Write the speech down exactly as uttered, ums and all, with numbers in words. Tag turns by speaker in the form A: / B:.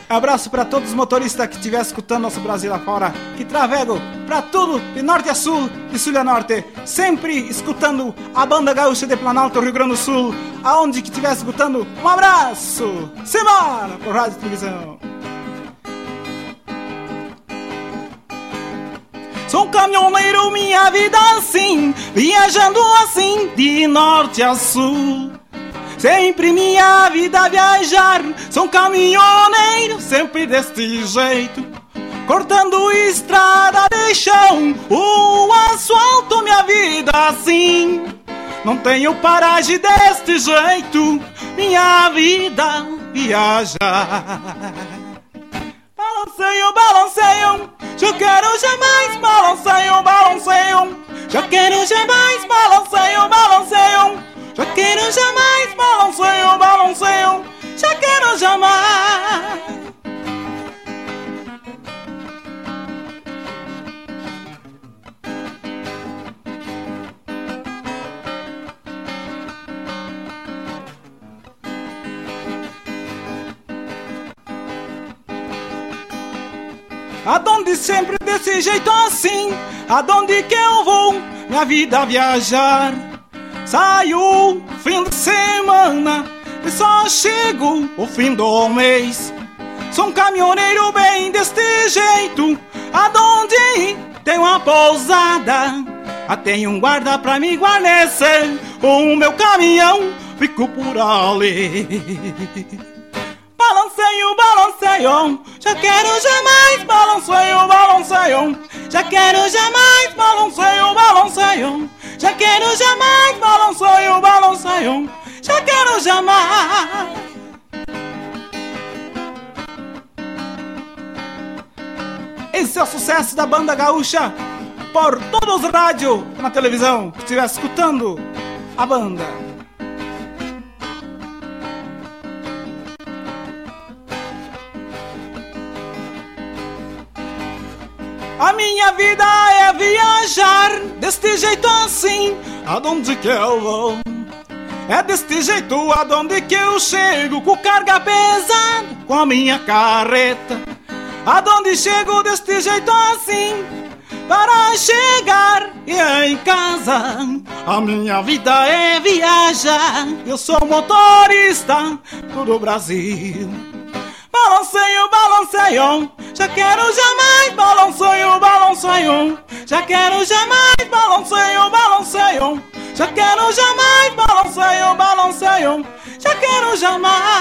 A: Abraço para todos os motoristas que estiver escutando nosso Brasil afora, que travego para tudo, de norte a sul, de sul a norte, sempre escutando a banda gaúcha de Planalto, Rio Grande do Sul, aonde que estiver escutando, um abraço! Simbora por rádio e televisão! Sou um caminhoneiro, minha vida assim, viajando assim, de norte a sul. Sempre minha vida viajar, sou um caminhoneiro, sempre deste jeito. Cortando estrada de chão, o asfalto, minha vida assim. Não tenho paragem deste jeito, minha vida viajar. Balanceio, balanceio, já quero jamais, balanceio, balanceio. Já quero jamais, balanceio, balanceio. Já quero jamais, balanceio, balanceio. Já quero jamais. Aonde sempre desse jeito assim, aonde que eu vou, minha vida viajar. Saio fim de semana e só chego o fim do mês. Sou um caminhoneiro bem deste jeito, aonde tem uma pousada, tem um guarda pra me guarnecer. O meu caminhão fico por ali. Balanceio, balanceio, já quero jamais, balanceio, balanceio. Já quero jamais, balanceio, balanceio. Já quero jamais, balanceio, balanceio. Já quero jamais. Esse é o sucesso da banda gaúcha por todos os rádios na televisão que estiver escutando a banda. A minha vida é viajar deste jeito assim, aonde que eu vou. É deste jeito aonde que eu chego, com carga pesada, com a minha carreta. Aonde chego deste jeito assim, para chegar em casa. A minha vida é viajar, eu sou motorista todo o Brasil. Balanceio, balanceio, já quero jamais, balanceio, balanceio. Já quero jamais, balanceio, balanceio. Já quero jamais, balanceio, balanceio. Já quero jamais.